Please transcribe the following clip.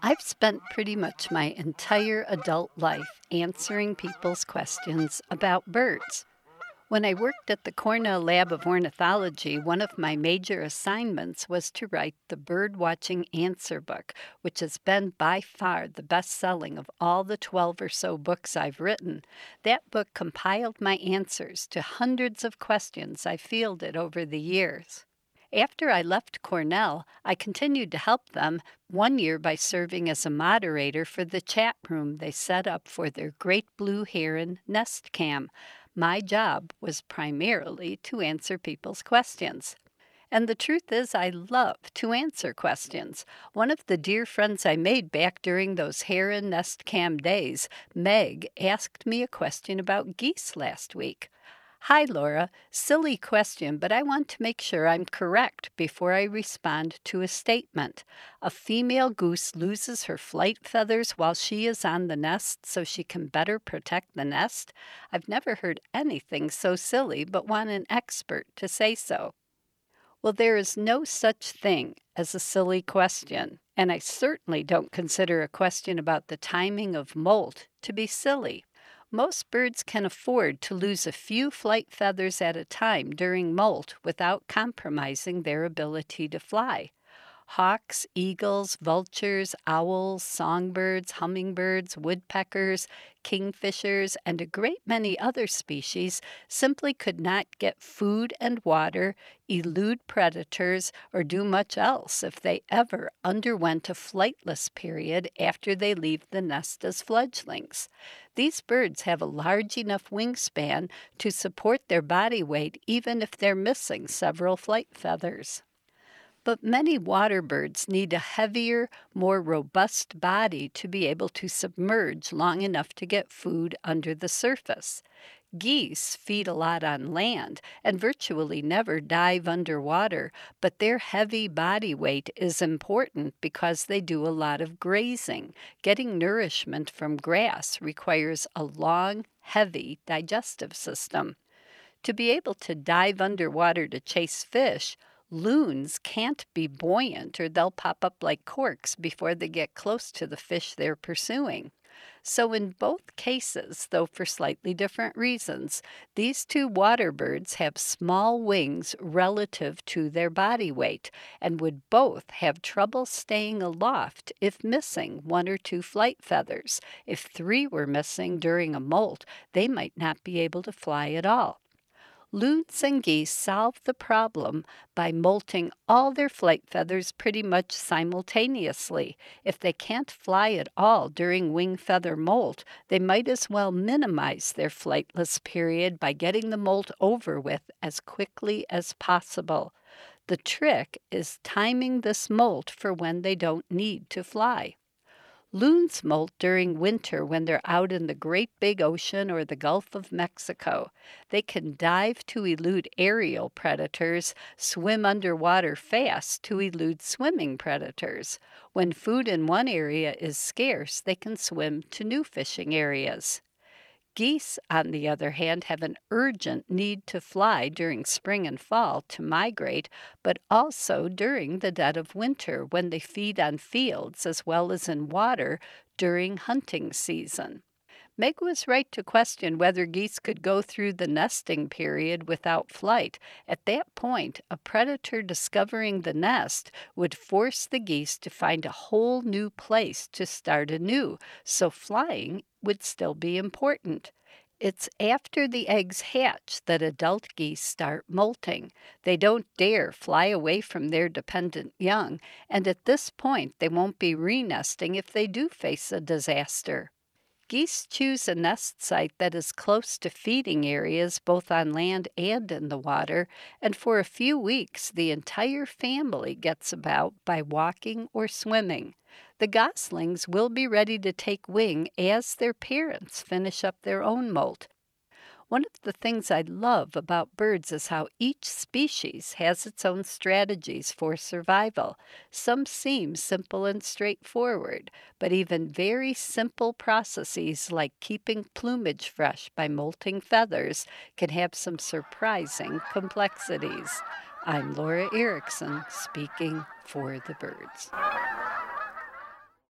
I've spent pretty much my entire adult life answering people's questions about birds. When I worked at the Cornell Lab of Ornithology, one of my major assignments was to write the Bird Watching Answer Book, which has been by far the best selling of all the 12 or so books I've written. That book compiled my answers to hundreds of questions I fielded over the years. After I left Cornell, I continued to help them one year by serving as a moderator for the chat room they set up for their Great Blue Heron Nest Cam. My job was primarily to answer people's questions. And the truth is, I love to answer questions. One of the dear friends I made back during those Heron Nest Cam days, Meg, asked me a question about geese last week. Hi, Laura. Silly question, but I want to make sure I'm correct before I respond to a statement. A female goose loses her flight feathers while she is on the nest so she can better protect the nest? I've never heard anything so silly, but want an expert to say so. Well, there is no such thing as a silly question, and I certainly don't consider a question about the timing of molt to be silly. Most birds can afford to lose a few flight feathers at a time during molt without compromising their ability to fly. Hawks, eagles, vultures, owls, songbirds, hummingbirds, woodpeckers, kingfishers, and a great many other species simply could not get food and water, elude predators, or do much else if they ever underwent a flightless period after they leave the nest as fledglings. These birds have a large enough wingspan to support their body weight even if they're missing several flight feathers. But many water birds need a heavier, more robust body to be able to submerge long enough to get food under the surface. Geese feed a lot on land and virtually never dive underwater, but their heavy body weight is important because they do a lot of grazing. Getting nourishment from grass requires a long, heavy digestive system. To be able to dive underwater to chase fish, loons can't be buoyant or they'll pop up like corks before they get close to the fish they're pursuing. So in both cases, though for slightly different reasons, these two water birds have small wings relative to their body weight and would both have trouble staying aloft if missing one or two flight feathers. If three were missing during a molt, they might not be able to fly at all. Loons and geese solve the problem by molting all their flight feathers pretty much simultaneously. If they can't fly at all during wing feather molt, they might as well minimize their flightless period by getting the molt over with as quickly as possible. The trick is timing this molt for when they don't need to fly. Loons molt during winter when they're out in the Great Big Ocean or the Gulf of Mexico. They can dive to elude aerial predators, swim underwater fast to elude swimming predators. When food in one area is scarce, they can swim to new fishing areas. Geese, on the other hand, have an urgent need to fly during spring and fall to migrate, but also during the dead of winter when they feed on fields as well as in water during hunting season. Meg was right to question whether geese could go through the nesting period without flight. At that point, a predator discovering the nest would force the geese to find a whole new place to start anew, so flying would still be important. It's after the eggs hatch that adult geese start molting. They don't dare fly away from their dependent young, and at this point they won't be re-nesting if they do face a disaster. Geese choose a nest site that is close to feeding areas both on land and in the water, and for a few weeks the entire family gets about by walking or swimming. The goslings will be ready to take wing as their parents finish up their own molt. One of the things I love about birds is how each species has its own strategies for survival. Some seem simple and straightforward, but even very simple processes like keeping plumage fresh by molting feathers can have some surprising complexities. I'm Laura Erickson, speaking for the birds.